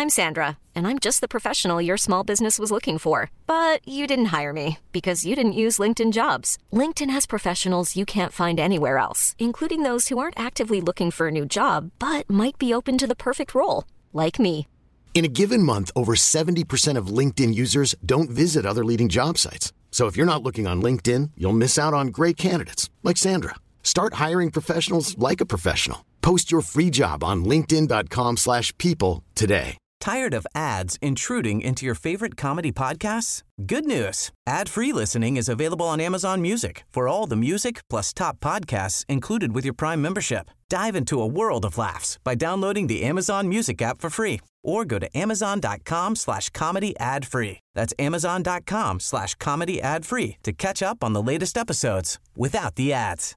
I'm Sandra, and I'm just the professional your small business was looking for. But you didn't hire me because you didn't use LinkedIn Jobs. LinkedIn has professionals you can't find anywhere else, including those who aren't actively looking for a new job, but might be open to the perfect role, like me. In a given month, over 70% of LinkedIn users don't visit other leading job sites. So if you're not looking on LinkedIn, you'll miss out on great candidates like Sandra. Start hiring professionals like a professional. Post your free job on linkedin.com/people today. Tired of ads intruding into your favorite comedy podcasts? Good news. Ad-free listening is available on Amazon Music for all the music plus top podcasts included with your Prime membership. Dive into a world of laughs by downloading the Amazon Music app for free or go to amazon.com/comedy ad-free. That's amazon.com/comedy ad-free to catch up on the latest episodes without the ads.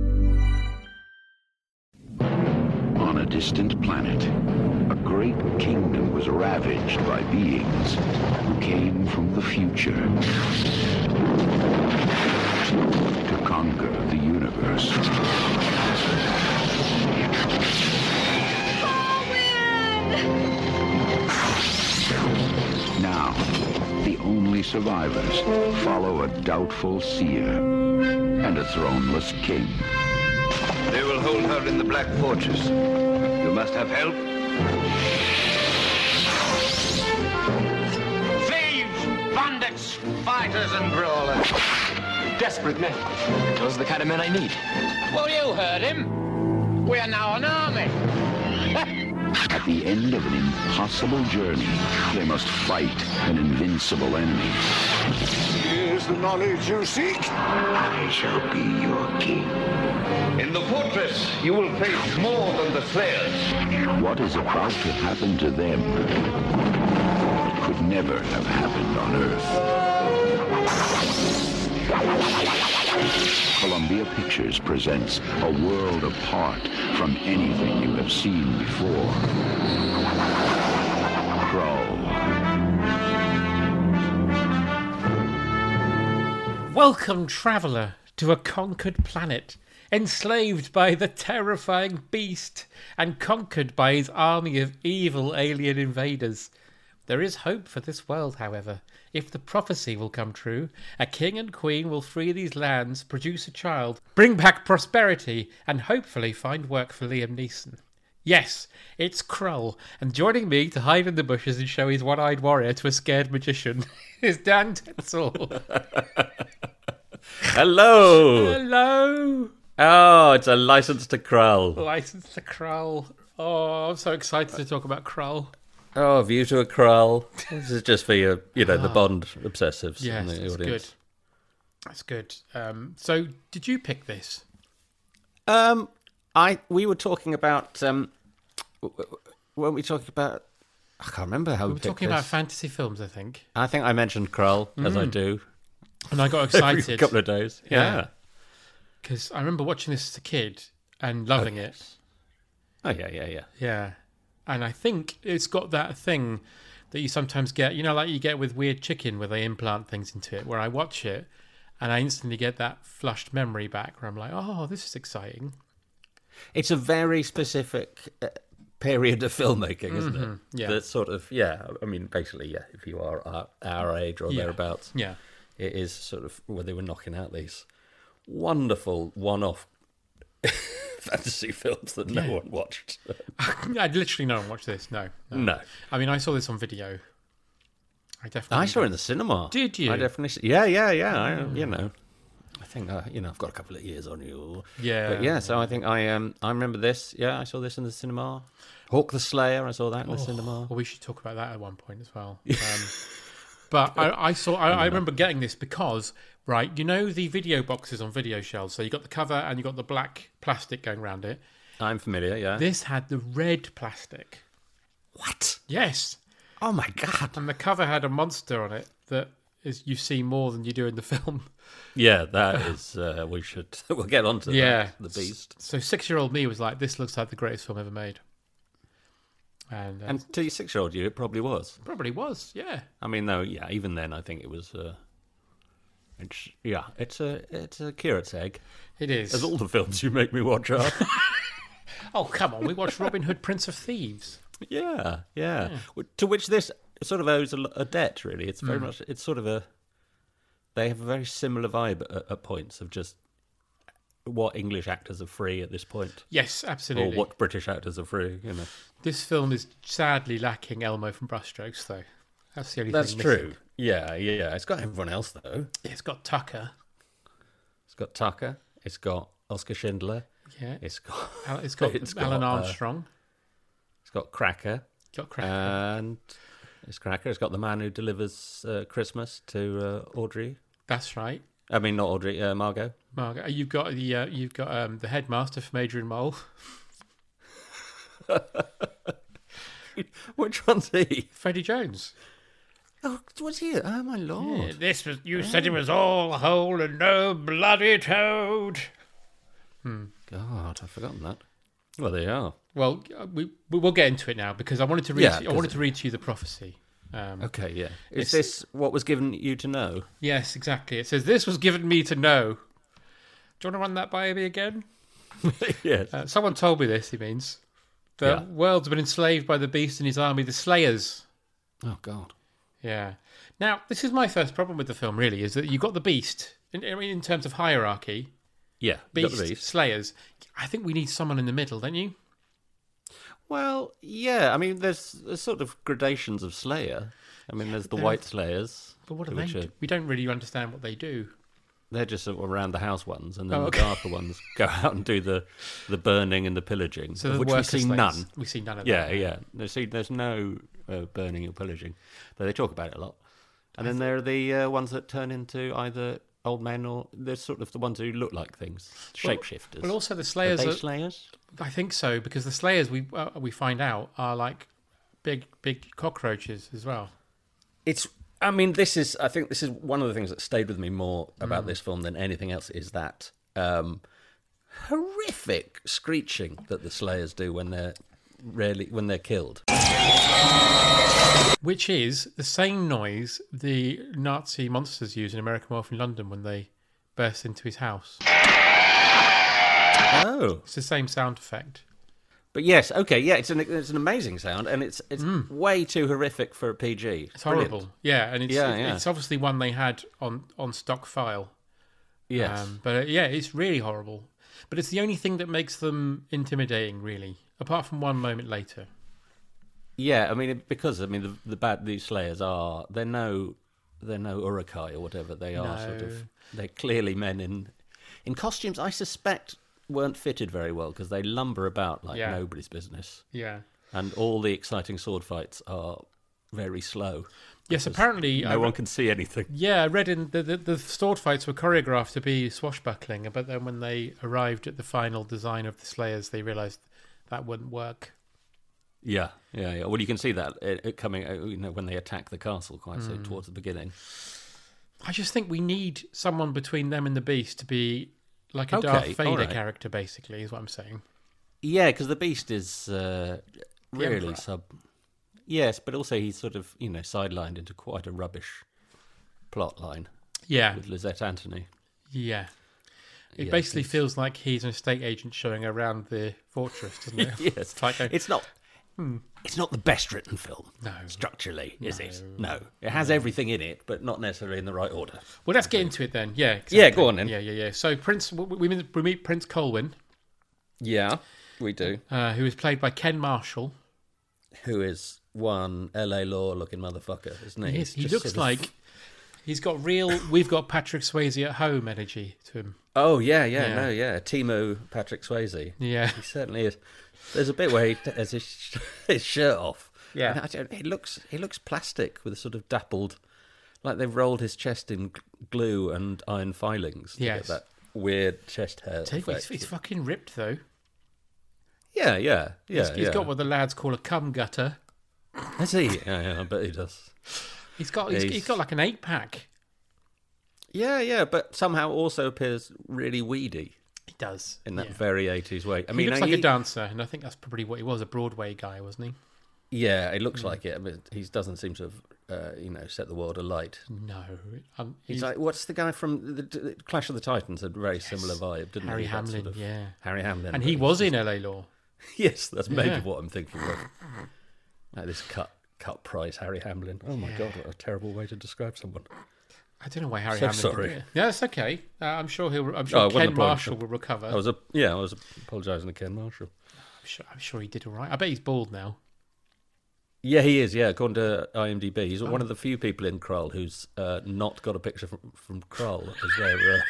On a distant planet, a great kingdom was ravaged by beings who came from the future to conquer the universe. Now, the only survivors follow a doubtful seer and a throneless king. They will hold her in the Black Fortress. You must have help. Thieves, bandits, fighters and brawlers. Desperate men. Those are the kind of men I need. Well, you heard him. We are now an army. At the end of an impossible journey, they must fight an invincible enemy. Here's the knowledge you seek. I shall be your king. In the fortress, you will face more than the Slayers. What is about to happen to them could never have happened on Earth. Columbia Pictures presents a world apart from anything you have seen before. Krull. Welcome, traveller, to a conquered planet, enslaved by the terrifying beast and conquered by his army of evil alien invaders. There is hope for this world, however. If the prophecy will come true, a king and queen will free these lands, produce a child, bring back prosperity, and hopefully find work for Liam Neeson. Yes, it's Krull, and joining me to hide in the bushes and show his one-eyed warrior to a scared magician is Dan Tetzel. Hello! Hello! Oh, it's a license to Krull. License to Krull. Oh, I'm so excited to talk about Krull. Oh, View to a Krull. This is just for your, the Bond obsessives. Yes, in the that's audience. good. That's good. So, did you pick this? We were talking about, weren't we talking about, I can't remember how we were picked talking this. about fantasy films, I think. I think I mentioned Krull, as I do. And I got excited. Every couple of days. Yeah. Because I remember watching this as a kid and loving it. Oh, yeah. Yeah. And I think it's got that thing that you sometimes get, like you get with Weird Chicken, where they implant things into it, where I watch it and I instantly get that flushed memory back where I'm like, oh, this is exciting. It's a very specific period of filmmaking, isn't it? Yeah. That sort of, basically, if you are our age or thereabouts. Yeah. It is sort of where they were knocking out these wonderful one-off fantasy films that no one watched. Literally no one watched this, no. I mean, I saw this on video. I saw it in the cinema. Did you? I definitely... Yeah. I think, I've got a couple of years on you. Yeah. But yeah, so I think I remember this. Yeah, I saw this in the cinema. Hawk the Slayer, I saw that in the cinema. Well, we should talk about that at one point as well. But I remember getting this because, right, the video boxes on video shelves. So you got the cover and you got the black plastic going around it. I'm familiar, yeah. This had the red plastic. What? Yes. Oh my God. And the cover had a monster on it that is you see more than you do in the film. Yeah, that is, we'll get on to that, the beast. So 6-year-old me was like, this looks like the greatest film ever made. And to your 6-year-old you, it probably was. Probably was, yeah. I mean, though, even then, I think it was. It's a curate's egg. It is. As all the films you make me watch are. Oh come on, we watched Robin Hood, Prince of Thieves. Yeah. To which this sort of owes a debt, really. It's very much, it's sort of they have a very similar vibe at points of just what English actors are free at this point. Yes, absolutely. Or what British actors are free, you know. This film is sadly lacking Elmo from Brushstrokes, though. That's the only That's thing true. missing. Yeah. It's got everyone else, though. It's got Tucker. It's got Tucker. It's got Oscar Schindler. Yeah. It's got Alan Armstrong. It's got Cracker. Cracker. And it's Cracker. It's got the man who delivers Christmas to Audrey. That's right. I mean, not Audrey, Margot. Margot. You've got the headmaster from Adrian Mole. Which one's he? Freddie Jones. Oh, was he? Oh, my lord. Yeah, you said it was all whole and no bloody toad. God, I've forgotten that. Well, they are. Well, we'll get into it now because I wanted to read. I wanted to read to you the prophecy. Okay, yeah. Is this what was given you to know? Yes, exactly. It says, "This was given me to know." Do you want to run that by me again? Yes. Someone told me this. He means the world's been enslaved by the beast and his army, the Slayers. Oh God. Yeah. Now, this is my first problem with the film. Really, is that you got the beast in terms of hierarchy. Yeah, Beast, Slayers. I think we need someone in the middle, don't you? Well, yeah. I mean, there's sort of gradations of Slayer. I mean, there's the White Slayers. But what do they do? We don't really understand what they do. They're just sort of around the house ones, and then the darker ones go out and do the burning and the pillaging, so of which we see none. We see none of that. Yeah. There's no burning or pillaging, though they talk about it a lot. And then there are the ones that turn into either old men or they're sort of the ones who look like things, shapeshifters. Well, also the Slayers. Are they Slayers? I think so, because the Slayers we find out are like big cockroaches as well. I think this is one of the things that stayed with me more about this film than anything else is that horrific screeching that the Slayers do when they're killed. Which is the same noise the Nazi monsters use in American Werewolf in London when they burst into his house. Oh. It's the same sound effect. But yes, okay, yeah, it's an amazing sound, and it's way too horrific for a PG. It's horrible, yeah, and it's obviously one they had on stock file. Yes, but it's really horrible. But it's the only thing that makes them intimidating, really, apart from one moment later. Yeah, I mean, these Slayers they're no Uruk-hai or whatever they are. They're clearly men in costumes. I suspect weren't fitted very well because they lumber about like nobody's business. Yeah, and all the exciting sword fights are very slow. Yes, apparently no one can see anything. Yeah, I read in the sword fights were choreographed to be swashbuckling, but then when they arrived at the final design of the Slayers, they realised that wouldn't work. Yeah. Well, you can see that it coming, when they attack the castle quite soon towards the beginning. I just think we need someone between them and the Beast to be like a Darth Vader character, basically, is what I'm saying. Yeah, because the Beast is really Yes, but also he's sort of, sidelined into quite a rubbish plot line. Yeah. With Lisette Anthony. Yeah. It basically feels like he's an estate agent showing around the fortress, doesn't it? Yes. It's not the best written film, structurally, is it? No. It has everything in it, but not necessarily in the right order. Well, let's get into it then. Yeah, exactly. Yeah, go on then. Yeah. So we meet Prince Colwyn. Yeah, we do. Who is played by Ken Marshall. Who is one L.A. Law-looking motherfucker, isn't he? He looks like he's got real we've got Patrick Swayze at home energy to him. Oh, yeah. Timo Patrick Swayze. Yeah. He certainly is. There's a bit where he has his shirt off. Yeah. He looks plastic with a sort of dappled, like they've rolled his chest in glue and iron filings to get that weird chest hair effect. He's fucking ripped, though. Yeah. He's got what the lads call a cum gutter. Has he? Yeah, I bet he does. He's got like an 8-pack. Yeah, but somehow also appears really weedy. He does. In that very 80s way. He looks like a dancer, and I think that's probably what he was, a Broadway guy, wasn't he? Yeah, it looks like it, but he doesn't seem to have, set the world alight. No. He's like, what's the guy from the Clash of the Titans? Had a very similar vibe, didn't Harry he? Hamlin, Sort of, yeah. Harry Hamlin. And he was in L.A. Law. Yes, that's maybe what I'm thinking of. This cut price Harry Hamlin. Oh my God, what a terrible way to describe someone. I don't know why Harry So Hamlin. sorry. Did it. Yeah, it's okay. I'm sure Ken Marshall will recover. I was apologising to Ken Marshall. I'm sure he did all right. I bet he's bald now. Yeah, he is. Yeah, according to IMDb, he's one of the few people in Krull who's not got a picture from Krull as their.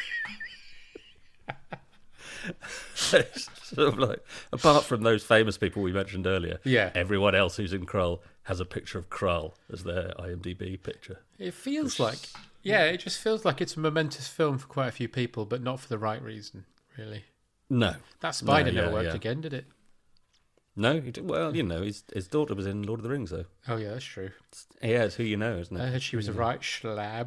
It's sort of like, apart from those famous people we mentioned earlier, everyone else who's in Krull has a picture of Krull as their IMDb picture. It feels it just feels like it's a momentous film for quite a few people, but not for the right reason, really. No, that spider never worked again, did it? No, well, his daughter was in Lord of the Rings, though. Oh yeah, that's true. It's who you know, isn't it? I heard she was a right schlab.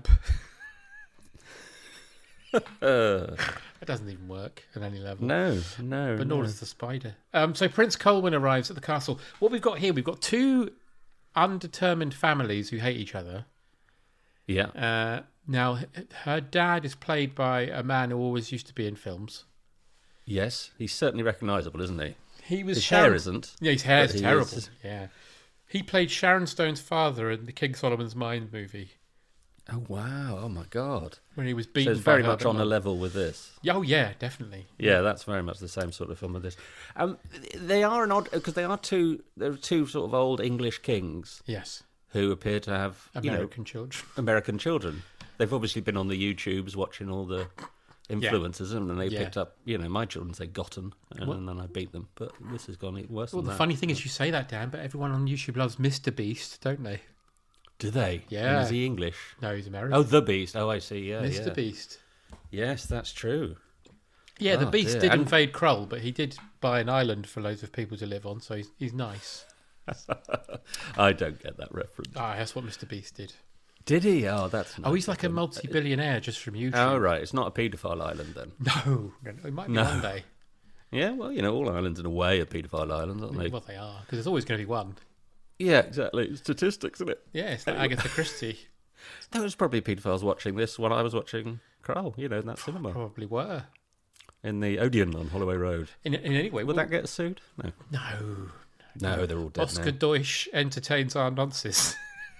It doesn't even work at any level. No. But nor does the spider. So Prince Colwyn arrives at the castle. What we've got here, we've got two undetermined families who hate each other. Yeah. Now, her dad is played by a man who always used to be in films. Yes, he's certainly recognisable, isn't he? His hair isn't. Yeah, his hair is terrible. Yeah. He played Sharon Stone's father in the King Solomon's Mine movie. Oh, wow. Oh, my God. When he was beaten So it's very much on a level with this. Oh, yeah, definitely. Yeah, that's very much the same sort of film with this. They are an odd... Because there are two sort of old English kings. Yes. Who appear to have, children. American children. They've obviously been on the YouTubes watching all the influencers, and they picked up, my children say gotten, and then I beat them. But this has gone worse than that. Well, the funny thing is you say that, Dan, but everyone on YouTube loves Mr. Beast, don't they? Do they? Yeah. And is he English? No, he's American. Oh, The Beast. Oh, I see, yeah. Mr. Beast. Yes, that's true. Yeah, the Beast did invade Krull, but he did buy an island for loads of people to live on, so he's nice. I don't get that reference. That's what Mr. Beast did. Did he? Oh, that's nice. Oh, he's like a multi-billionaire just from YouTube. Oh, right. It's not a paedophile island then. No, it might be one day. Yeah, well, all islands in a way are paedophile islands, aren't they? Well, they are, because there's always going to be one. Yeah, exactly. It's statistics, isn't it? Yeah, it's like Agatha Christie. There was probably paedophiles watching this when I was watching Krull, in that cinema. Probably were. In the Odeon on Holloway Road. In any way. Would that get us sued? No, they're all dead Oscar now. Deutsch entertains our nonsense.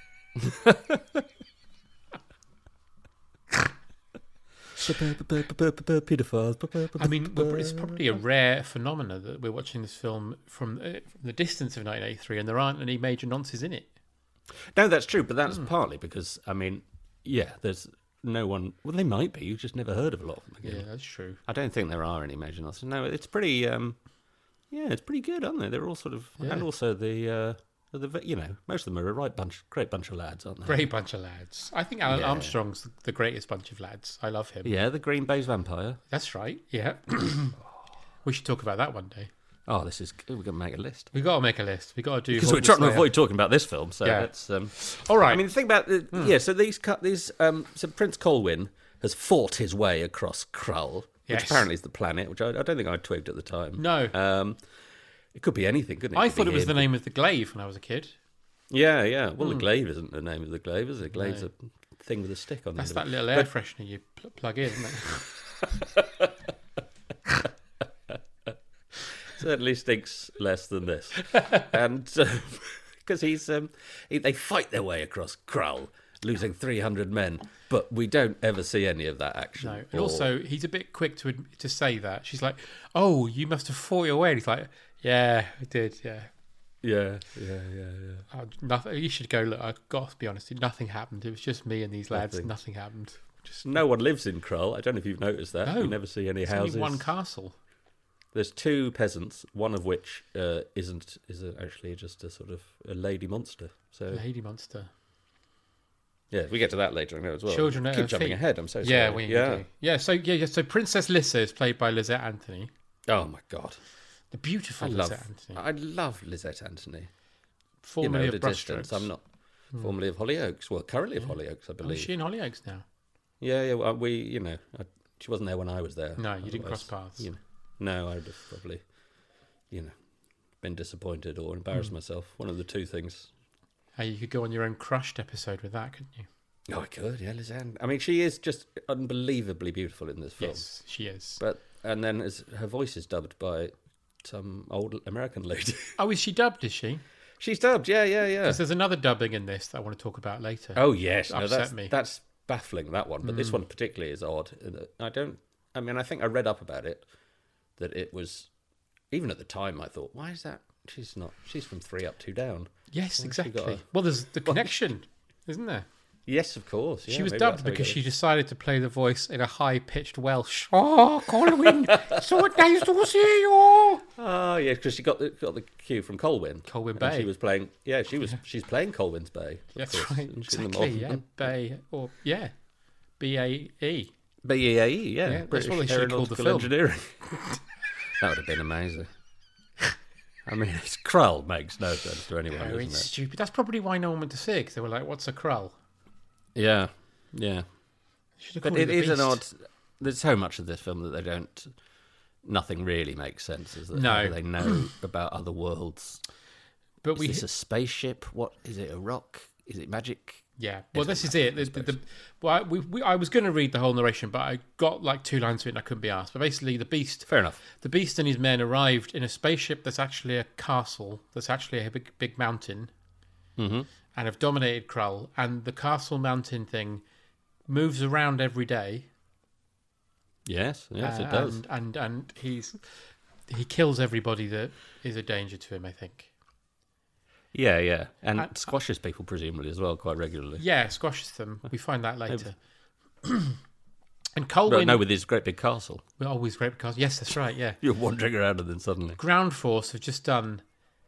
Pedophiles. I mean, it's probably a rare phenomenon that we're watching this film from the distance of 1983 and there aren't any major nonces in it. No, that's true, but that's partly because, there's no one... Well, they might be. You've just never heard of a lot of them again. Yeah, that's true. I don't think there are any major nonces. No, it's pretty... it's pretty good, aren't they? They're all sort of... Yeah. And also most of them are a great bunch of lads, aren't they? Great bunch of lads. I think Alan Armstrong's the greatest bunch of lads. I love him. Yeah, the Green Bay's vampire. That's right, yeah. We should talk about that one day. Oh, we're going to make a list. We've got to make a list. We've got to do... Because we're trying to avoid talking about this film, so let's... All right. I mean, the thing about... so Prince Colwyn has fought his way across Krull, which apparently is the planet, which I don't think I twigged at the time. No. It could be anything, couldn't it? I thought it was the name of the glaive when I was a kid. Yeah. Well, the glaive isn't the name of the glaive, is it? Glaive's a thing with a stick on it. That's that little air freshener you plug in, isn't it? Certainly stinks less than this. And because they fight their way across Krull, losing 300 men, but we don't ever see any of that action. No, and also he's a bit quick to say that. She's like, "Oh, you must have fought your way." And he's like, "Yeah, I did. Yeah." Yeah. Nothing. You should go. Look, I've got to be honest. Nothing happened. It was just me and these lads. Nothing happened. No one lives in Krull. I don't know if you've noticed that. No, you never see any houses. Only one castle. There's two peasants, one of which is actually just a sort of a lady monster. So lady monster. Yeah, we get to that later as well. Children at her jumping feet. ahead. I'm so sorry. Yeah, we do. Yeah. So Princess Lissa is played by Lizette Anthony. Oh my God, the beautiful Lizette Anthony. I love Lizette Anthony. Formerly of Brushstrokes. I'm not formerly of Hollyoaks. Well, currently of Hollyoaks, I believe. Is she in Hollyoaks now? Yeah. Well, she wasn't there when I was there. No, you didn't cross paths. No, I would have probably, been disappointed or embarrassed myself. One of the two things. Hey, you could go on your own Crushed episode with that, couldn't you? Oh, I could, yeah, Lizanne. I mean, she is just unbelievably beautiful in this film. Yes, she is. And then her voice is dubbed by some old American lady. Oh, is she dubbed, is she? She's dubbed, yeah. Because there's another dubbing in this that I want to talk about later. Oh, yes. That upset me. That's baffling, that one. But this one particularly is odd. I think I read up about it, that it was, even at the time, I thought, why is that? She's from 3 Up, 2 Down. Yes, exactly. Well, there's the connection, isn't there? Yes, of course. Yeah, she was dubbed because she decided to play the voice in a high-pitched Welsh. Oh, Colwyn, so nice to see you. Oh, yeah, because she got the cue from Colwyn. Colwyn Bay. She was playing. Yeah, she's playing Colwyn's Bay. That's course, right. Exactly. Yeah, Bay or BAE. BAE. Yeah, that's what they should have called the film. Engineering. That would have been amazing. I mean, Krull makes no sense to anyone. No, it's stupid. That's probably why no one went to see it, because they were like, "What's a Krull?" Yeah. But it is an odd. There's so much of this film that they don't. Nothing really makes sense. Is that no. They know about other worlds. But is this a spaceship? What is it? A rock? Is it magic? Yeah. Well, this is it. I was going to read the whole narration, but I got like 2 lines of it and I couldn't be asked. But basically, the Beast. Fair enough. The Beast and his men arrived in a spaceship that's actually a castle. That's actually a big mountain. Mm-hmm. And have dominated Krull, and the castle mountain thing moves around every day. Yes, it does. And he kills everybody that is a danger to him, I think. Yeah. And squashes people, presumably, as well, quite regularly. Yeah, squashes them. We find that later. And Colwyn... No, with his great big castle. Always great big castle. Yes, that's right, yeah. You're wandering around and then suddenly... Ground Force have just done...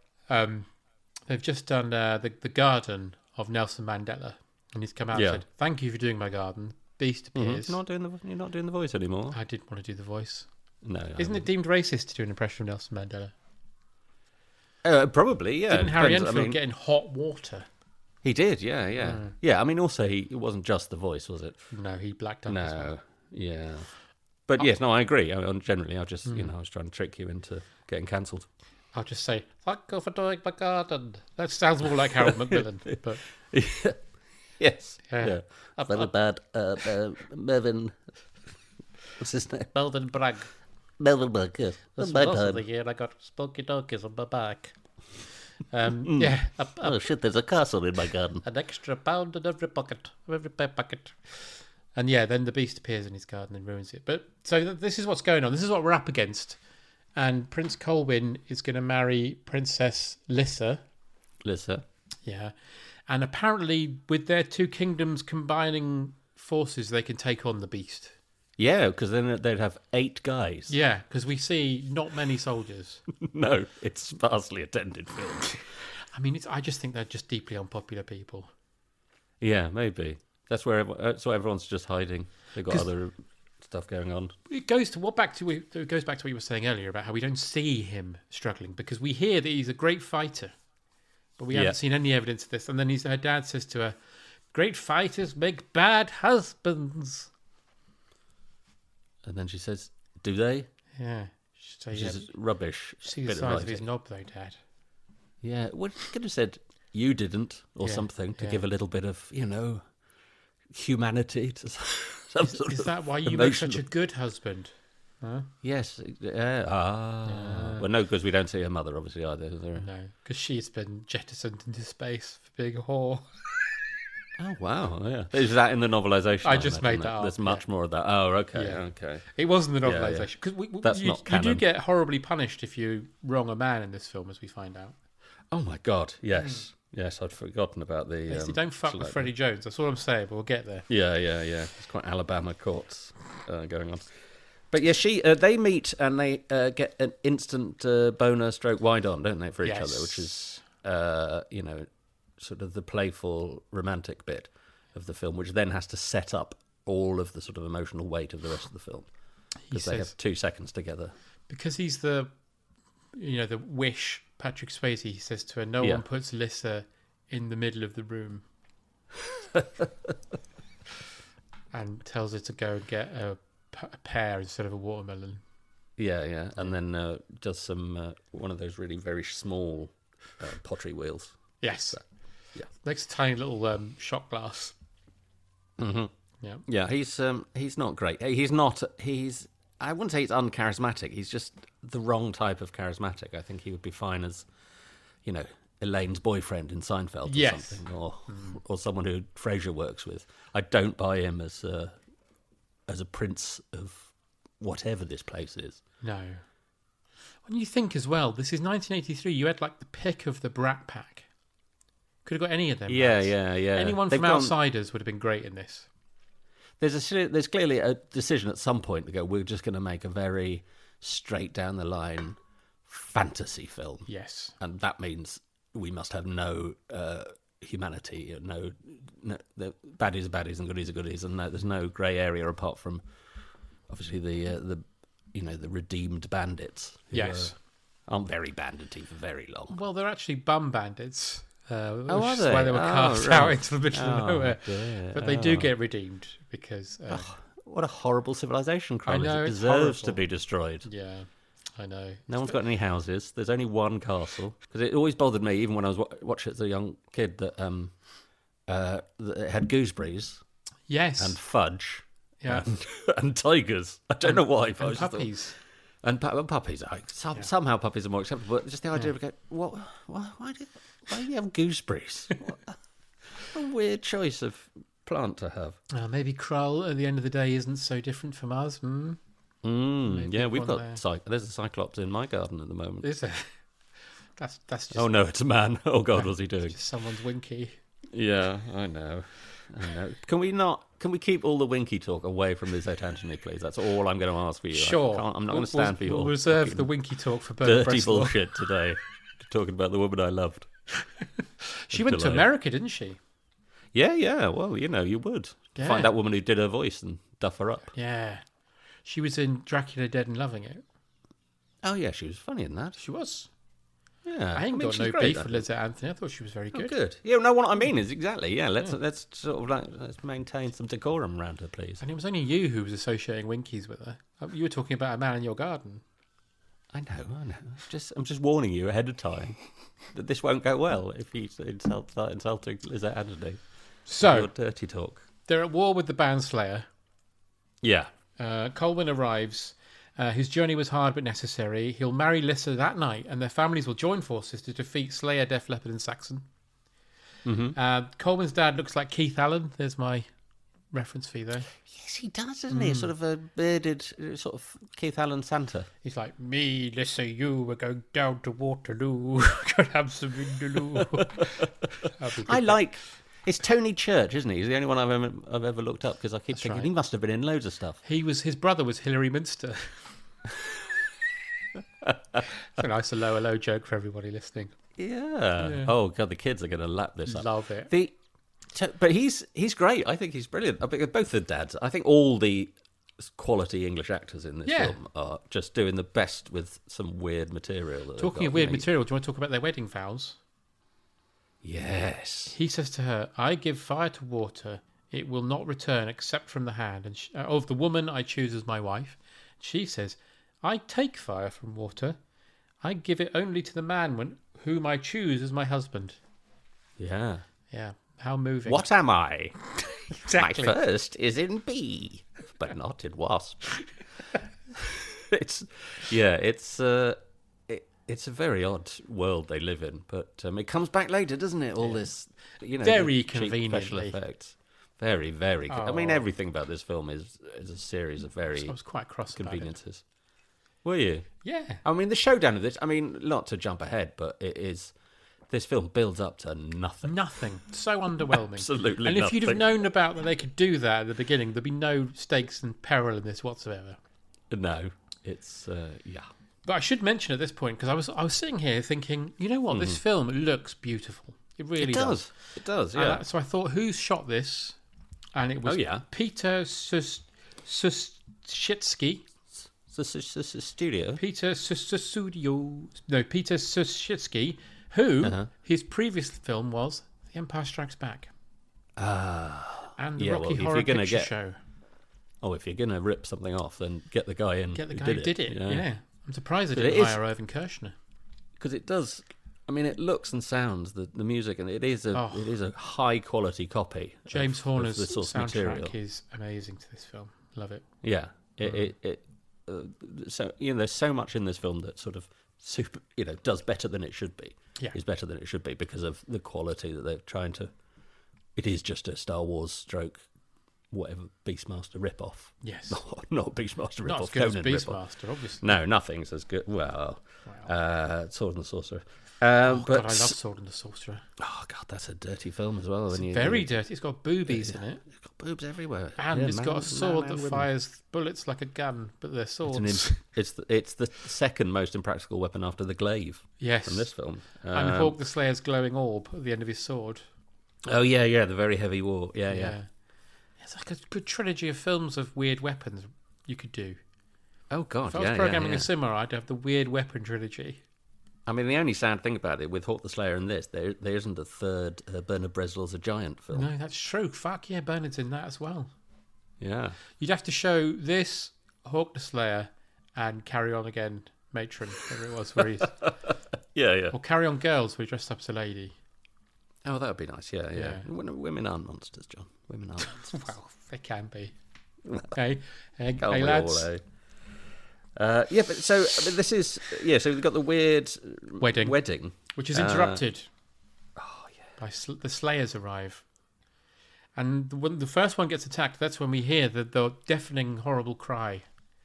They've just done the garden of Nelson Mandela, and he's come out and said, "Thank you for doing my garden." Beast appears. Mm-hmm. You're not doing the voice anymore. I did want to do the voice. No, isn't it deemed racist to do an impression of Nelson Mandela? Probably, yeah. Didn't Harry Enfield get in hot water? He did, yeah. Yeah, I mean, also it wasn't just the voice, was it? No, he blacked out. As well. Yeah. But yes, no, I agree. Generally, I just I was trying to trick you into getting cancelled. I'll just say, "Thank you for doing my garden." That sounds more like Harold Macmillan, but yes, yeah. Very bad, Mervyn. What's his name? Melvyn Bragg. Melvyn Bragg. Yes. This was the year I got spunky donkeys on my back. Yeah. Oh shit! There's a castle in my garden. An extra pound in every pocket, every pay pocket. And yeah, then the Beast appears in his garden and ruins it. But so this is what's going on. This is what we're up against. And Prince Colwyn is going to marry Princess Lyssa. Yeah. And apparently, with their 2 kingdoms combining forces, they can take on the Beast. Yeah, because then they'd have 8 guys. Yeah, because we see not many soldiers. No, it's sparsely attended film. I mean, I just think they're just deeply unpopular people. Yeah, maybe. That's why everyone's just hiding. They've got other stuff going on. It goes back to what you were saying earlier about how we don't see him struggling, because we hear that he's a great fighter, but we haven't seen any evidence of this. And then her dad says to her, "Great fighters make bad husbands." And then she says, "Do they?" Yeah. Which is rubbish. See the size of his knob, though, Dad. Yeah. Well, you could have said you didn't or something to give a little bit of, humanity to some sort of. Is that why you make such a good husband? Huh? Yes. Well, no, because we don't see her mother, obviously, either. No, because she's been jettisoned into space for being a whore. Oh, wow, yeah. Is that in the novelisation? I just made that up. There's much more of that. Oh, okay, okay. It wasn't the novelisation. Because not canon. You do get horribly punished if you wrong a man in this film, as we find out. Oh, my God, yes. Yes, I'd forgotten about the... Yes, you don't fuck with Freddie Jones, that's all I'm saying, but we'll get there. Yeah. It's quite Alabama courts going on. But yeah, they meet and they get an instant boner stroke wide on, don't they, for each other, which is, sort of the playful romantic bit of the film, which then has to set up all of the sort of emotional weight of the rest of the film. Because they have 2 seconds together. Because he's the wish, Patrick Swayze, he says to her, no one puts Lyssa in the middle of the room. And tells her to go and get a pear instead of a watermelon. Yeah. And then does some one of those really very small pottery wheels. Yes. So, makes a tiny little shot glass. Mm-hmm. Yeah. He's not great. I wouldn't say he's uncharismatic. He's just the wrong type of charismatic. I think he would be fine as, Elaine's boyfriend in Seinfeld or Yes. something, or someone who Frasier works with. I don't buy him as a prince of whatever this place is. No. When you think as well, this is 1983. You had like the pick of the Brat Pack. Could have got any of them. Yeah, lads. yeah. Anyone from Outsiders would have been great in this. There's clearly a decision at some point to go, we're just going to make a very straight down the line fantasy film. Yes. And that means we must have no humanity, no the baddies are baddies and goodies are goodies, and there's no grey area apart from obviously the redeemed bandits. Who aren't very bandity for very long. Well, they're actually bum bandits. Are Which is they? why they were cast out into the middle of nowhere. Dear. But they do get redeemed because... what a horrible civilization, crime. I know, It it's deserves to horrible. be destroyed. Yeah, I know. No one's got any houses. There's only one castle. Because it always bothered me, even when I was watching it as a young kid, that it had gooseberries Yes. and fudge Yeah. and tigers. I don't know why. But I And just thought- puppies. And puppies. Somehow puppies are more acceptable. But just the idea of going, why do you have gooseberries? What a weird choice of plant to have. Maybe Krull at the end of the day isn't so different from us. Maybe Yeah, we've one got there's a cyclops in my garden at the moment. Is there? That's just, Oh no, it's a man. Oh God, what's he doing? just someone's winky. Yeah, I know. Can we keep all the winky talk away from this Antony, please? That's all I'm going to ask for you. Sure. I'm not going to stand for your We'll reserve the winky talk for Bernard dirty Bresslaw. bullshit today. Talking about the woman I loved. She went to Delay. America, didn't she? Yeah. Well, you would. Yeah. Find that woman who did her voice and duff her up. Yeah. She was in Dracula Dead and Loving It. Oh, yeah, she was funny in that. She was. Yeah. I ain't got she's no great, beef that. with Liz Anthony. I thought she was very Oh, good. good. Yeah, no, what I mean is exactly, yeah, let's sort of let's maintain some decorum around her, please. And it was only you who was associating winkies with her. You were talking about a man in your garden. I know. I'm just warning you ahead of time that this won't go well if you start insulting Lizette Anthony. So, Your dirty talk. they're at war with the Bandslayer. Yeah. Colwyn arrives. His journey was hard but necessary. He'll marry Lissa that night, and their families will join forces to defeat Slayer, Def Leppard, and Saxon. Mm-hmm. Colwyn's dad looks like Keith Allen. There's my reference for you there. Yes, he does, doesn't he? Sort of a bearded, sort of Keith Allen Santa. He's like, me, Lissa, you, we're going down to Waterloo. Gonna have some vindaloo. I like. It's Tony Church, isn't he? He's the only one I've ever looked up because I keep thinking right. he must have been in loads of stuff. His brother was Hilary Minster. It's a nice low joke for everybody listening. Yeah. Oh God, the kids are going to lap this up. Love it. But he's great. I think he's brilliant. Both the dads. I think all the quality English actors in this film are just doing the best with some weird material. That Talking of weird material, do you want to talk about their wedding vows? Yes. He says to her, I give fire to water. It will not return except from the hand. And of the woman I choose as my wife. She says, I take fire from water. I give it only to the man whom I choose as my husband. Yeah. Yeah. How moving. What am I? Exactly. My first is in B, but not in Wasp. It's a very odd world they live in, but it comes back later, doesn't it? All this, Very cheap special conveniently. effects. Very, very. I mean, everything about this film is a series of very I was quite cross about it. conveniences. Were you? Yeah. I mean, the showdown of this. I mean, not to jump ahead, but it is. This film builds up to nothing. Nothing. So underwhelming. Absolutely And if you'd have nothing. known about that they could do that at the beginning, there'd be no stakes and peril in this whatsoever. No, it's yeah. But I should mention at this point, because I was sitting here thinking, you know what, this film looks beautiful. It really does. It does. Yeah. So I thought, who's shot this? And it was Peter Sushitsky. The studio. Peter Sushitsky, who his previous film was The Empire Strikes Back. And the Rocky Horror Picture Show. Oh, if you're going to rip something off, then get the guy in. Get the guy who did it. Yeah. Yeah. I'm surprised they didn't hire Irvin Kershner. Because it does. I mean, it looks and sounds the music, and it is a high quality copy. James Horner's of the source soundtrack material. is amazing to this film. Love it. Yeah. So there's so much in this film that sort of super, does better than it should be. Yeah. Is better than it should be because of the quality that they're trying to. It is just a Star Wars stroke, whatever Beastmaster ripoff. Yes. Not Beastmaster ripoff. Not as good as Conan Beastmaster, ripoff. obviously. No, nothing's as good. Well, Sword and the Sorcerer. God, I love Sword and the Sorcerer. Oh God, that's a dirty film as well. It's very dirty. It's got boobies in it. It's got boobs everywhere, and it's got a sword that fires bullets like a gun, but they're swords. It's the second most impractical weapon after the glaive. Yes, from this film. And Hawk the Slayer's glowing orb at the end of his sword. Oh yeah, the very heavy war. Yeah. It's like a good trilogy of films of weird weapons you could do. Oh God, if I was programming a sim, I'd have the weird weapon trilogy. I mean, the only sad thing about it with Hawk the Slayer and this, there isn't a third Bernard Breslau's A Giant film. No, that's true. Fuck yeah, Bernard's in that as well. Yeah. You'd have to show this, Hawk the Slayer, and Carry On Again, Matron, whatever it was, where he's... yeah. Or Carry On Girls, where he dressed up as a lady. Oh, that would be nice, yeah. Women aren't monsters, John. Women aren't monsters. Well, they can be. Okay. Hey, lads. All, but so this is so we've got the weird wedding, which is interrupted. By the Slayers arrive, and when the first one gets attacked, that's when we hear the deafening, horrible cry.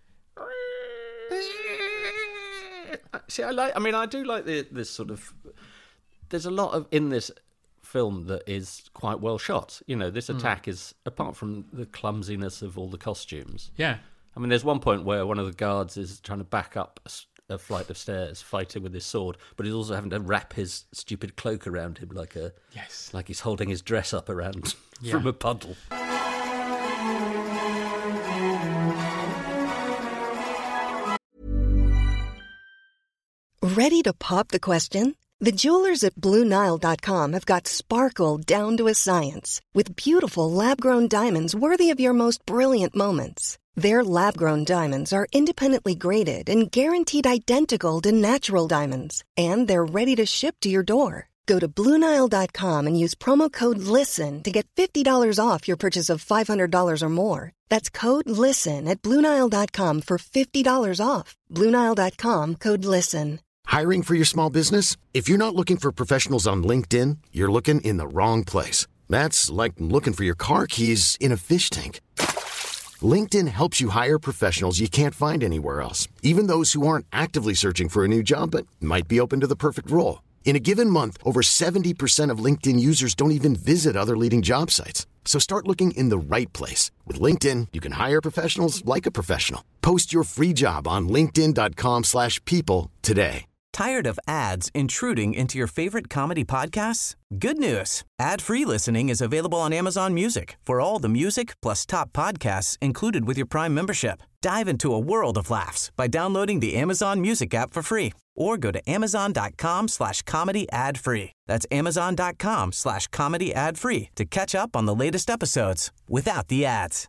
See, I do like this sort of. There's a lot of in this film that is quite well shot. This attack is, apart from the clumsiness of all the costumes. Yeah. I mean, there's one point where one of the guards is trying to back up a flight of stairs, fighting with his sword, but he's also having to wrap his stupid cloak around him like he's holding his dress up around from a puddle. Ready to pop the question? The jewelers at BlueNile.com have got sparkle down to a science with beautiful lab-grown diamonds worthy of your most brilliant moments. Their lab-grown diamonds are independently graded and guaranteed identical to natural diamonds, and they're ready to ship to your door. Go to BlueNile.com and use promo code LISTEN to get $50 off your purchase of $500 or more. That's code LISTEN at BlueNile.com for $50 off. BlueNile.com, code LISTEN. Hiring for your small business? If you're not looking for professionals on LinkedIn, you're looking in the wrong place. That's like looking for your car keys in a fish tank. LinkedIn helps you hire professionals you can't find anywhere else, even those who aren't actively searching for a new job but might be open to the perfect role. In a given month, over 70% of LinkedIn users don't even visit other leading job sites. So start looking in the right place. With LinkedIn, you can hire professionals like a professional. Post your free job on linkedin.com/people today. Tired of ads intruding into your favorite comedy podcasts? Good news. Ad-free listening is available on Amazon Music for all the music plus top podcasts included with your Prime membership. Dive into a world of laughs by downloading the Amazon Music app for free or go to amazon.com/comedy ad-free. That's amazon.com/comedy ad-free to catch up on the latest episodes without the ads.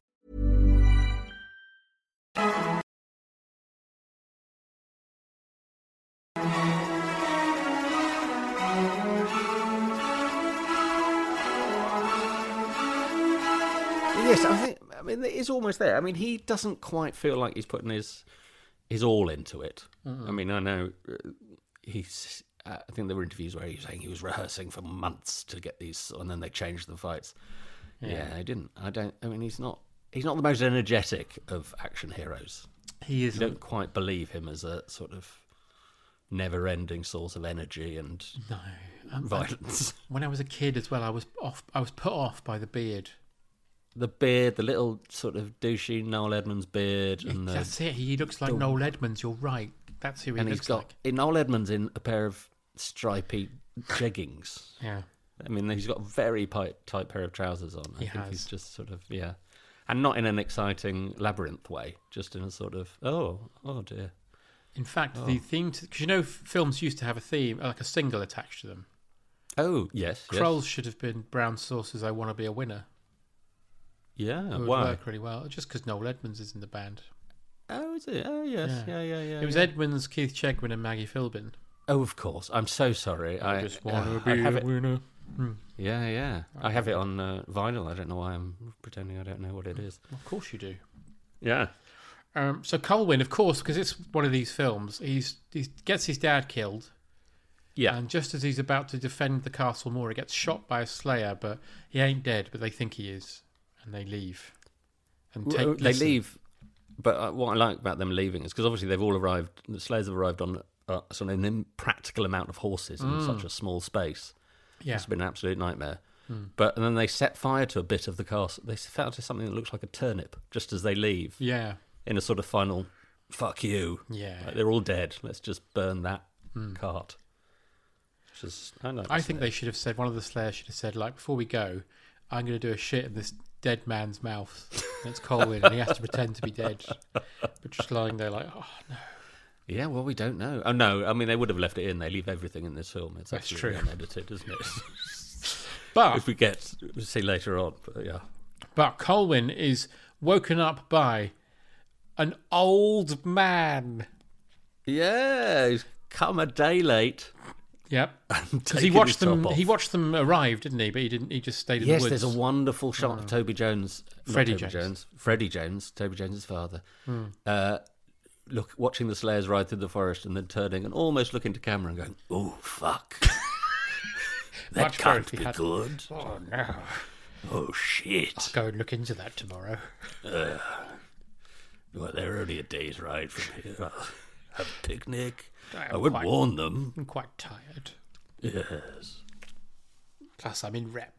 Yes, I mean, it's almost there. I mean, he doesn't quite feel like he's putting his all into it. I mean, I know he's. I think there were interviews where he was saying he was rehearsing for months to get these, and then they changed the fights. Yeah, he didn't. I mean, he's not the most energetic of action heroes. He isn't. You don't quite believe him as a sort of never-ending source of energy and violence. When I was a kid as well, I was put off by the beard. The beard, the little sort of douchey Noel Edmonds beard. And that's it. He looks like Noel Edmonds. You're right. That's who he looks like. Noel Edmonds in a pair of stripy jeggings. Yeah. I mean, he's got a very tight pair of trousers on. I think he's just sort of, and not in an exciting labyrinth way, just in a sort of, oh dear. In fact, the theme, because films used to have a theme, like a single attached to them. Oh, yes. Kroll's should have been Brown Saucer's I Want to Be a Winner. Yeah, it would work really well, just because Noel Edmonds is in the band. Oh, is it? Oh, yes. Yeah. It was Edmonds, Keith Chegwin and Maggie Philbin. Oh, of course. I'm so sorry. I just want to be a winner. Yeah. I have it on vinyl. I don't know why I'm pretending I don't know what it is. Of course you do. Yeah. So Colwyn, of course, because it's one of these films, he gets his dad killed. Yeah. And just as he's about to defend the Castle Moor, he gets shot by a slayer, but he ain't dead, but they think he is. And they leave. And they leave, but what I like about them leaving is because obviously they've all arrived, the slayers have arrived on sort of an impractical amount of horses in such a small space. Yeah. It's been an absolute nightmare. But and then they set fire to a bit of the castle. They set to something that looks like a turnip just as they leave. Yeah. In a sort of final, fuck you. Yeah. Like, they're all dead. Let's just burn that cart. Which is, I think they should have said, one of the slayers should have said, like, before we go, I'm going to do a shit in this dead man's mouth. And it's Colwyn, and he has to pretend to be dead. But just lying there like, oh, no. Yeah, well, we don't know. Oh, no, I mean, they would have left it in. They leave everything in this film. It's That's absolutely true. unedited, isn't it? But if we'll see later on, but yeah. But Colwyn is woken up by an old man. Yeah, he's come a day late. Yep. Because he watched them arrive, didn't he? But he didn't. He just stayed in the woods. Yes, there's a wonderful shot of Toby Jones, Freddie Jones, Toby Jones' father, watching the slayers ride through the forest and then turning and almost looking to camera and going, "Oh fuck, that can't be good. Oh no, oh shit. I'll go and look into that tomorrow." Well, they're only a day's ride from here. I'll have a picnic. I would warn them. I'm quite tired. Yes. Plus, I'm in rep.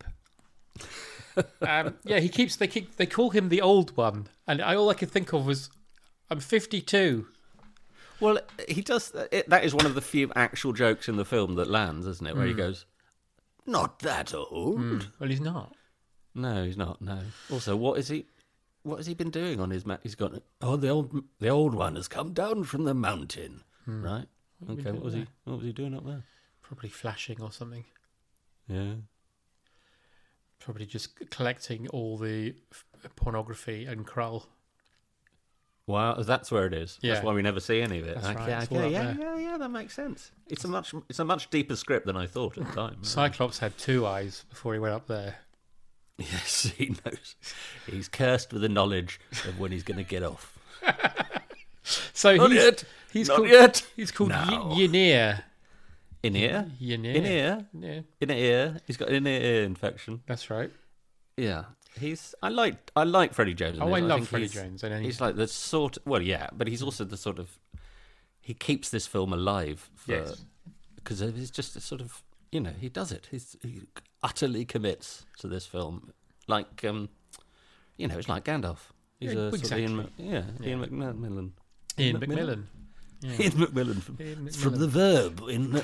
Yeah, they call him the old one, and all I could think of was, I'm 52. Well, he does. That is one of the few actual jokes in the film that lands, isn't it? Where he goes, "Not that old." Well, he's not. No, he's not. No. Also, what has he been doing on his map? He's got the old one has come down from the mountain, right? Okay, what was he doing up there? Probably flashing or something. Yeah. Probably just collecting all the pornography and Krull. Wow, that's where it is. Yeah. That's why we never see any of it. That's right. Yeah, that makes sense. It's a much deeper script than I thought at the time. Cyclops had 2 eyes before he went up there. Yes, he knows. He's cursed with the knowledge of when he's going to get off. So Not yet. He's Not called, yet. He's called No. Ynir. In-ear? Ynir. In-ear? In-ear. He's got an ear infection. That's right. Yeah. I like Freddie Jones. I love Freddie Jones. He's like the sort. Well, yeah, but he's also the sort of. He keeps this film alive because it's just a sort of, he does it. He utterly commits to this film, like it's like Gandalf. He's exactly. Ian McMillan. Ian McMillan. Yeah. Ian McMillan. It's from the Verb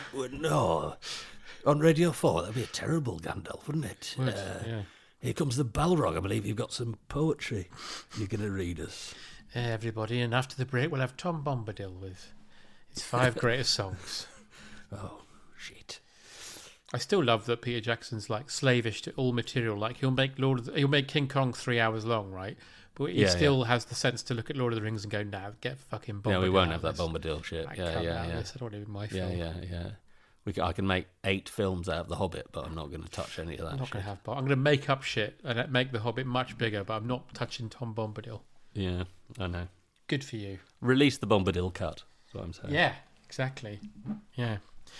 on Radio 4. That'd be a terrible Gandalf, wouldn't it? Yeah. Here comes the Balrog. I believe you've got some poetry you're going to read us. Everybody, and after the break we'll have Tom Bombadil with his 5 greatest songs. Oh, shit. I still love that Peter Jackson's like slavish to all material. Like he'll make King Kong 3 hours long, right? But he still has the sense to look at Lord of the Rings and go, "Nah, get fucking Bombadil." No, we won't have that Bombadil shit. I Yeah. don't want to be my film. Yeah. I can make 8 films out of The Hobbit, but I'm not going to touch any of that. I'm not going to have. I'm going to make up shit and make The Hobbit much bigger, but I'm not touching Tom Bombadil. Yeah, I know. Good for you. Release the Bombadil cut. That's what I'm saying. Yeah, exactly. Yeah.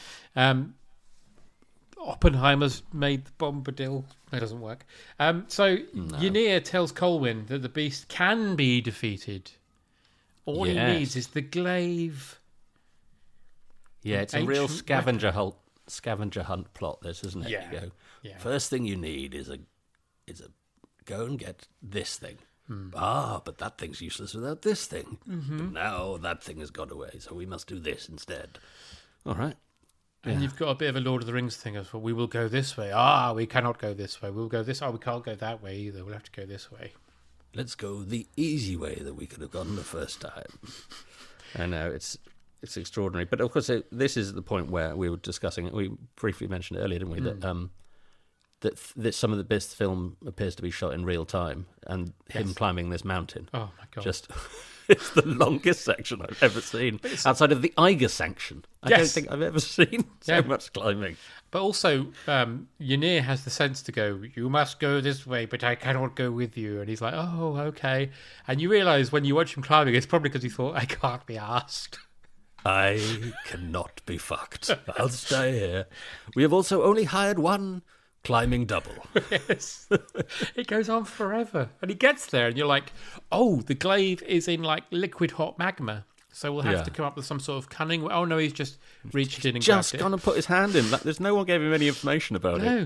Oppenheimer's made the Bombadil. That doesn't work. Ynir tells Colwyn that the beast can be defeated. All he needs is the glaive. Yeah, it's a real scavenger hunt plot. This, isn't it? Yeah. First thing you need is a go and get this thing. But that thing's useless without this thing. But now that thing has gone away, so we must do this instead. All right. And you've got a bit of a Lord of the Rings thing as well. We will go this way. We cannot go this way. We'll go this. We can't go that way either. We'll have to go this way. Let's go the easy way that we could have gone the first time. I know, it's extraordinary. But of course, this is the point where we were discussing it. We briefly mentioned it earlier, didn't we? That some of this film appears to be shot in real time, and him climbing this mountain. Oh my God. It's the longest section I've ever seen, outside of the Eiger section. I don't think I've ever seen so much climbing. But also, Ynir has the sense to go, you must go this way, but I cannot go with you. And he's like, oh, okay. And you realise when you watch him climbing, it's probably because he thought, I can't be asked. I cannot be fucked. I'll stay here. We have also only hired one climbing double. Yes. It goes on forever. And he gets there and you're like, oh, the glaive is in like liquid hot magma. So we'll have to come up with some sort of cunning... Oh, no, he's just reached in and grabbed it. Just gone and put his hand in. There's no one gave him any information about it.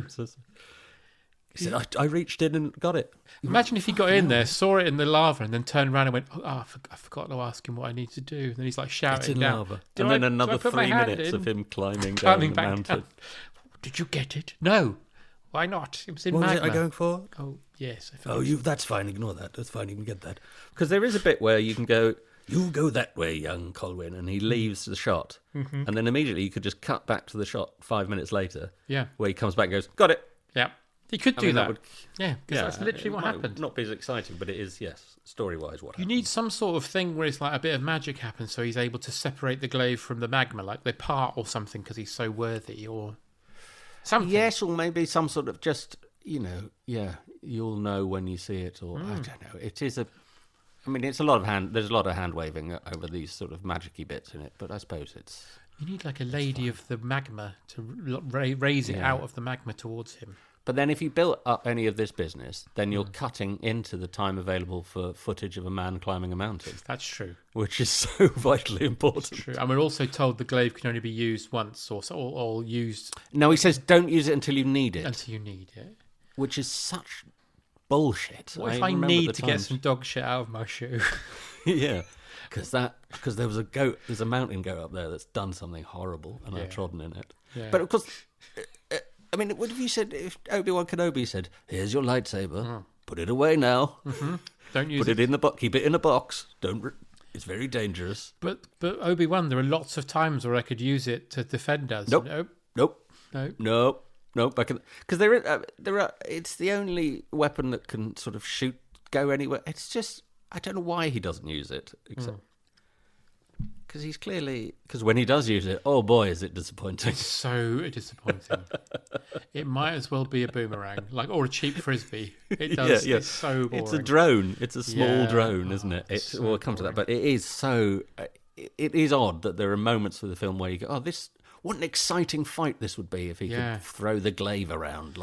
He said, I reached in and got it. Imagine if he got in there, saw it in the lava, and then turned around and went, I forgot to ask him what I need to do. And then he's like shouting it's in down. lava. And then another 3 minutes of him climbing down the mountain. Down. Did you get it? No. Why not? It was in magma. What was it going for? Oh, yes. That's fine. Ignore that. That's fine. You can get that. Because there is a bit where you can go... You go that way, young Colwyn, and he leaves the shot. Mm-hmm. And then immediately you could just cut back to the shot 5 minutes later, where he comes back and goes, got it. Yeah, he could do that. Because that's literally what happened. Not be as exciting, but it is, yes, story-wise what happened. You need some sort of thing where it's like a bit of magic happens so he's able to separate the glaive from the magma, like they part or something because he's so worthy or something. Yes, or maybe some sort of just, you'll know when you see it, or I don't know. It is it's a lot of there's a lot of hand waving over these sort of magic-y bits in it, but I suppose it's... You need like a lady of the magma to raise it out of the magma towards him. But then if you built up any of this business, then you're cutting into the time available for footage of a man climbing a mountain. That's true. Which is so vitally important. That's true. And we're also told the glaive can only be used once or used... No, he says don't use it until you need it. Until you need it. Which is such... bullshit. What if I need to get some dog shit out of my shoe? Yeah, because there was a goat. There's a mountain goat up there that's done something horrible, and I've trodden in it. Yeah. But of course, what if you said if Obi-Wan Kenobi said, "Here's your lightsaber. Put it away now. Mm-hmm. Don't use it. Put it in the box. Keep it in a box. Don't. It's very dangerous." But Obi-Wan, there are lots of times where I could use it to defend us. Nope. Because there are. It's the only weapon that can sort of go anywhere. It's just I don't know why he doesn't use it, except because he's clearly when he does use it, oh boy, is it disappointing! It's so disappointing. It might as well be a boomerang, or a cheap frisbee. It does. It's so boring. It's a drone. It's a small drone, isn't it? We'll come to that, but it is so. It is odd that there are moments of the film where you go, oh, this. What an exciting fight this would be if he could throw the glaive around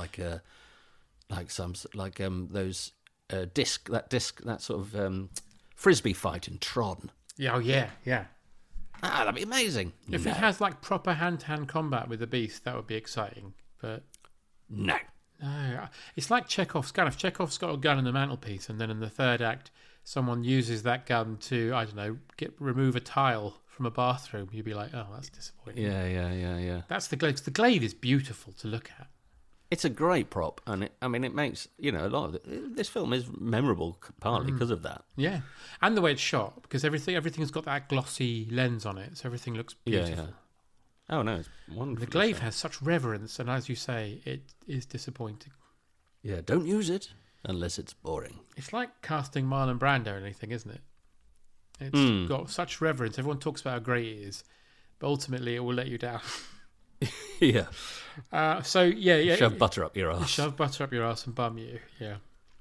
that sort of frisbee fight in Tron. Yeah, yeah. That'd be amazing. If it has proper hand-to-hand combat with the beast, that would be exciting. But no, it's like Chekhov's gun. If Chekhov's got a gun in the mantelpiece, and then in the third act, someone uses that gun to remove a tile from a bathroom, you'd be like, oh, that's disappointing. Yeah. That's the glaive. The glaive is beautiful to look at. It's a great prop, and it makes a lot of it. This film is memorable partly because of that. Yeah, and the way it's shot, because everything's got that glossy lens on it, so everything looks beautiful. Yeah. Oh no, it's wonderful. The glaive has such reverence, and as you say, it is disappointing. Yeah, don't use it unless it's boring. It's like casting Marlon Brando or anything, isn't it? It's got such reverence. Everyone talks about how great it is, but ultimately it will let you down. Yeah. Shove butter up your ass. Shove butter up your ass and bum you. Yeah.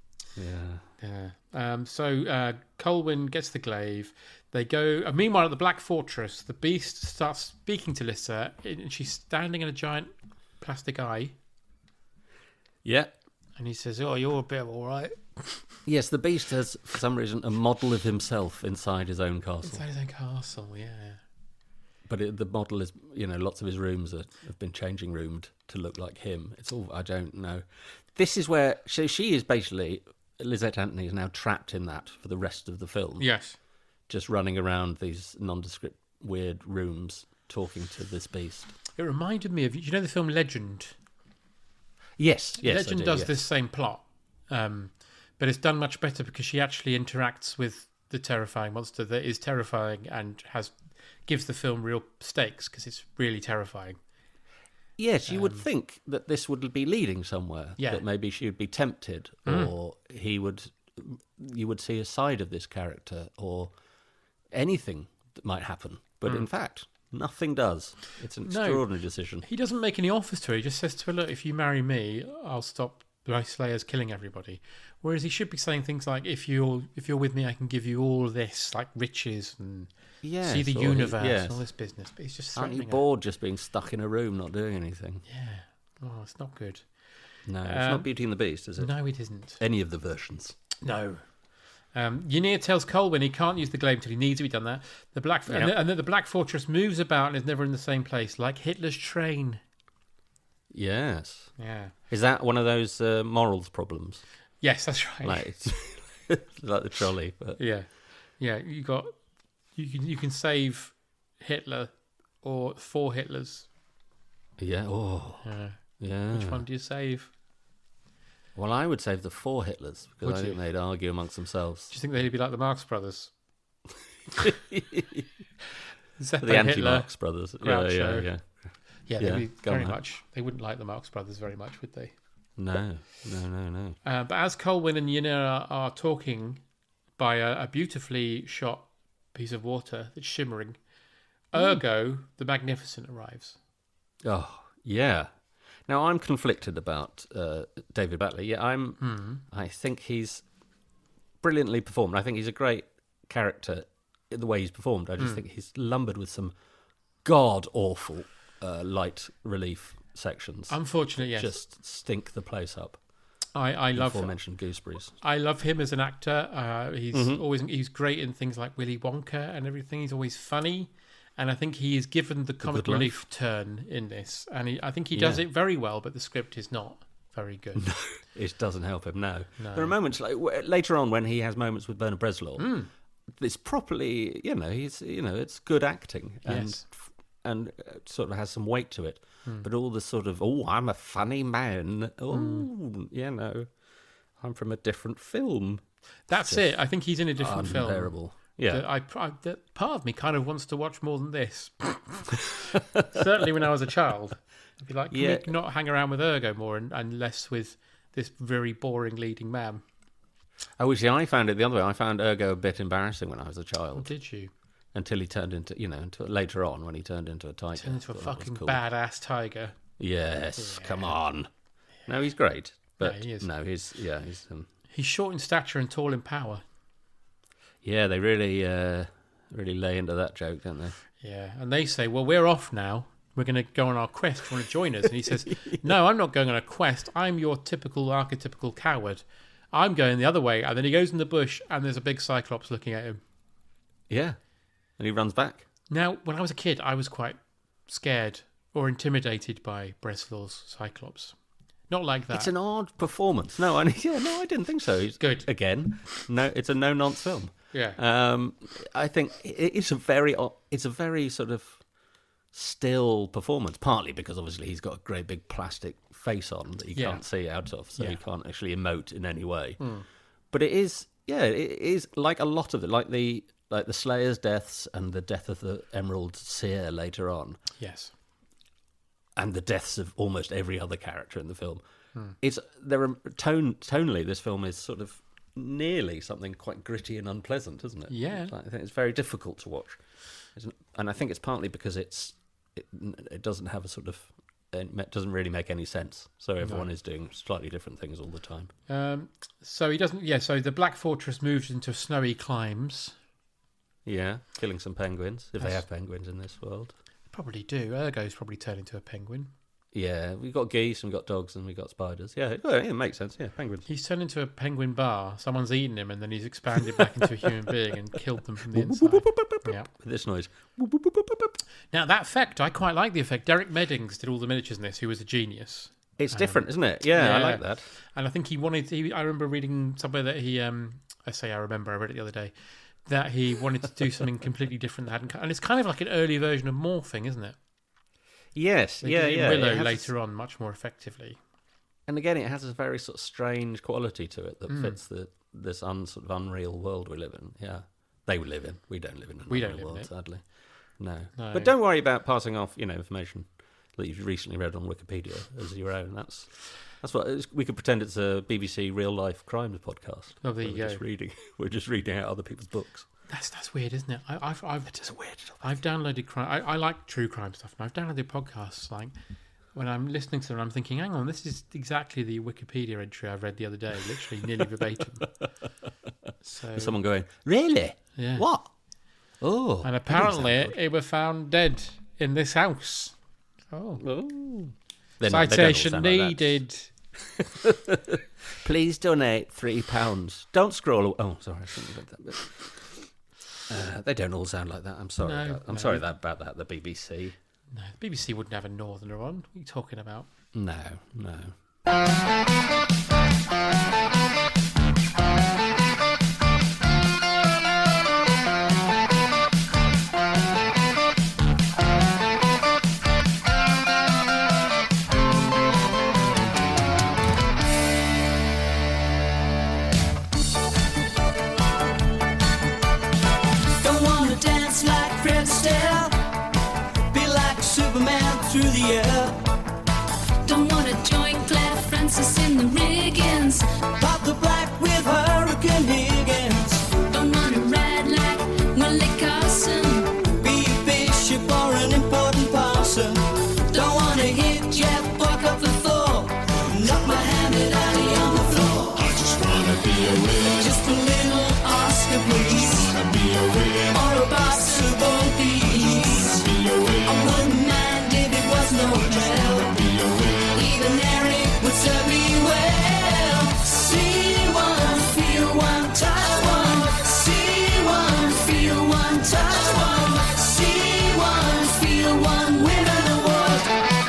Yeah. So Colwyn gets the glaive. They go. Meanwhile, at the Black Fortress, the Beast starts speaking to Lyssa, and she's standing in a giant plastic eye. Yeah. And he says, "Oh, you're a bit all right." Yes, the Beast has, for some reason, a model of himself inside his own castle. Inside his own castle, yeah. But the model is, lots of his rooms have been changing roomed to look like him. It's all, I don't know. This is where, she is basically, Lisette Anthony is now trapped in that for the rest of the film. Yes. Just running around these nondescript, weird rooms talking to this Beast. It reminded me of, the film Legend? Yes. Legend does this same plot, but it's done much better because she actually interacts with the terrifying monster that is terrifying and gives the film real stakes because it's really terrifying. Yes, you would think that this would be leading somewhere. Yeah. That maybe she would be tempted, or you would see a side of this character, or anything that might happen. But in fact, Nothing does. It's an extraordinary decision. He doesn't make any offers to her. He just says to her, look, if you marry me, I'll stop my slayers killing everybody. Whereas he should be saying things like, if you're with me, I can give you all this, like riches and see the universe and all this business. But he's just aren't you bored just being stuck in a room not doing anything? Yeah. Oh, it's not good. No, it's not Beauty and the Beast, is it? No, it isn't. Any of the versions. No. Ynir tells Colwyn he can't use the glaive until he needs to be done that. And that the Black Fortress moves about and is never in the same place, like Hitler's train. Yes. Yeah. Is that one of those morals problems? Yes, that's right. Like, like the trolley. But... Yeah. You can save Hitler or 4 Hitlers. Yeah. Oh. Yeah. Which one do you save? Well, I would save the 4 Hitlers because I think they'd argue amongst themselves. Do you think they'd be like the Marx Brothers? The anti-Marx Brothers. Groucho. Yeah, they wouldn't like the Marx Brothers very much, would they? No. But as Colwyn and Ynir are talking by a beautifully shot piece of water that's shimmering, Ergo, the Magnificent, arrives. Oh, yeah. Now, I'm conflicted about David Batley. Yeah, I think he's brilliantly performed. I think he's a great character in the way he's performed. I just think he's lumbered with some god-awful light relief sections. Unfortunately, yes. Just stink the place up. I love aforementioned Gooseberries. I love him as an actor. He's great in things like Willy Wonka and everything. He's always funny. And I think he is given the comic relief turn in this. And I think he does it very well, but the script is not very good. No, it doesn't help him, no. There are moments, like later on when he has moments with Bernard Bresslaw, it's properly, it's good acting. And sort of has some weight to it. But all the sort of, I'm a funny man. I'm from a different film. That's it. I think he's in a different film. Unbearable. Yeah. That part of me kind of wants to watch more than this. Certainly when I was a child. I'd be like, can we not hang around with Ergo more and less with this very boring leading man? Oh, see, I found it the other way. I found Ergo a bit embarrassing when I was a child. Oh, did you? Until he turned into, until later on when he turned into a tiger. Turned into a fucking badass tiger. Yes, come on. No, he's great. But he is. No, he's he's short in stature and tall in power. Yeah, they really lay into that joke, don't they? Yeah, and they say, well, we're off now. We're going to go on our quest. Do you want to join us? And he says, no, I'm not going on a quest. I'm your typical, archetypical coward. I'm going the other way. And then he goes in the bush and there's a big Cyclops looking at him. Yeah, and he runs back. Now, when I was a kid, I was quite scared or intimidated by Breslaw's Cyclops. Not like that. It's an odd performance. No, I didn't think so. He's good. Again, no, it's a no-nonce film. Yeah. I think it's a very sort of still performance, partly because obviously he's got a great big plastic face on that you can't see out of, so he can't actually emote in any way. But it is like a lot of it, like the Slayer's deaths and the death of the Emerald Seer later on. Yes. And the deaths of almost every other character in the film. Tonally, this film is sort of nearly something quite gritty and unpleasant, isn't it? Yeah. I think it's very difficult to watch, and I think it's partly because it doesn't have a sort of, it doesn't really make any sense. So everyone is doing slightly different things all the time. So he doesn't. Yeah. So the Black Fortress moves into snowy climes. Yeah, killing some penguins if they have penguins in this world. Probably do. Ergo's probably turned into a penguin. Yeah, we've got geese and we've got dogs and we've got spiders. Yeah, it makes sense. Yeah, penguins. He's turned into a penguin bar. Someone's eaten him and then he's expanded back into a human being and killed them from the inside. Yeah. This noise. Now, that effect, I quite like the effect. Derek Meddings did all the miniatures in this, who was a genius. It's different, isn't it? Yeah, I like that. And I think I remember reading somewhere that he, I read it the other day, that he wanted to do something completely different that hadn't, and it's kind of like an early version of morphing, isn't it? Yes, they did Willow later on much more effectively. And again, it has a very sort of strange quality to it that fits this sort of unreal world we live in. Yeah, they live in. We don't live in an unreal world, sadly. No, but don't worry about passing off, information that you've recently read on Wikipedia as your own. That's what we could pretend it's a BBC real life crimes podcast. Oh, there you go. We're just reading out other people's books. That's weird, isn't it? It is weird. I've downloaded crime. I like true crime stuff, and I've downloaded podcasts. Like when I'm listening to them, I'm thinking, hang on, this is exactly the Wikipedia entry I read the other day, literally nearly verbatim. So someone going, really? Yeah. What? Oh. And apparently it was found dead in this house. Oh. Citation needed. Please donate £3. Don't scroll away. Oh, sorry, I shouldn't have read that. But, they don't all sound like that. I'm sorry. I'm sorry about that. The BBC. No, the BBC wouldn't have a northerner on. What are you talking about? No. Through the air. Don't wanna join Claire Francis in the riggings. Pop the black with Hurricane Higgins. Don't wanna ride like Willie Carson. Be a bishop or an important parson. Don't wanna hit Jeff Buck up the floor. Knock Muhammad Ali on the floor. I just wanna be a win. Just a little Oscar, please. Wanna be a win. Or a possible piece. Be a win. I wouldn't mind if it was no hell. Even Eric would serve me well. See one, feel one, touch one. See one, feel one, touch one. See one, feel one, win an award.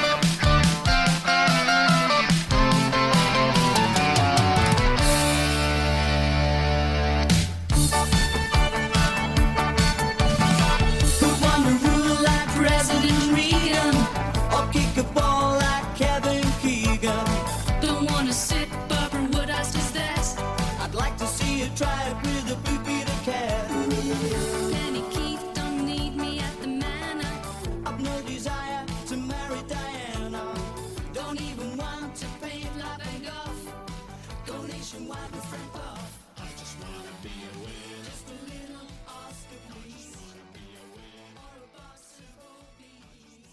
Who want to rule like President Reagan? Or kick a ball like Kevin Keegan? Don't want to sit Barbara Woodhouse desk. I'd like to see you try it with a Blue Peter cat. Penny Keith don't need me at the manor. I've no desire to marry Diana. Don't even want to paint La Van Gogh. Go nationwide with Frank Buff. I just want to be a win. Just a little Oscar, please. Or a possible piece.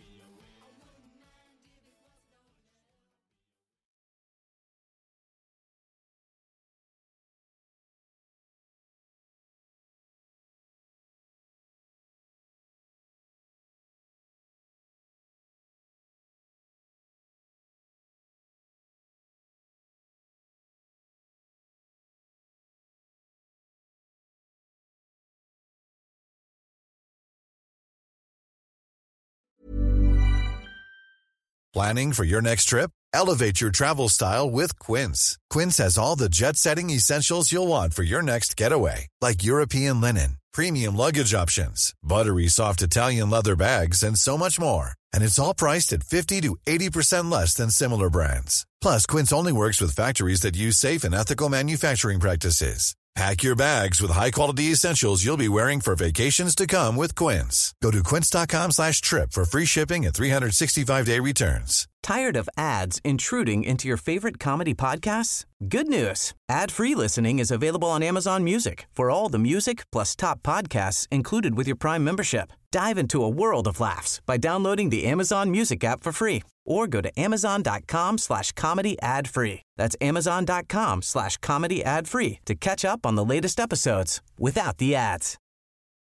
Planning for your next trip? Elevate your travel style with Quince. Quince has all the jet-setting essentials you'll want for your next getaway, like European linen, premium luggage options, buttery soft Italian leather bags, and so much more. And it's all priced at 50 to 80% less than similar brands. Plus, Quince only works with factories that use safe and ethical manufacturing practices. Pack your bags with high-quality essentials you'll be wearing for vacations to come with Quince. Go to quince.com/trip for free shipping and 365-day returns. Tired of ads intruding into your favorite comedy podcasts? Good news. Ad-free listening is available on Amazon Music for all the music plus top podcasts included with your Prime membership. Dive into a world of laughs by downloading the Amazon Music app for free or go to amazon.com/comedy ad-free. That's amazon.com/comedy ad-free to catch up on the latest episodes without the ads.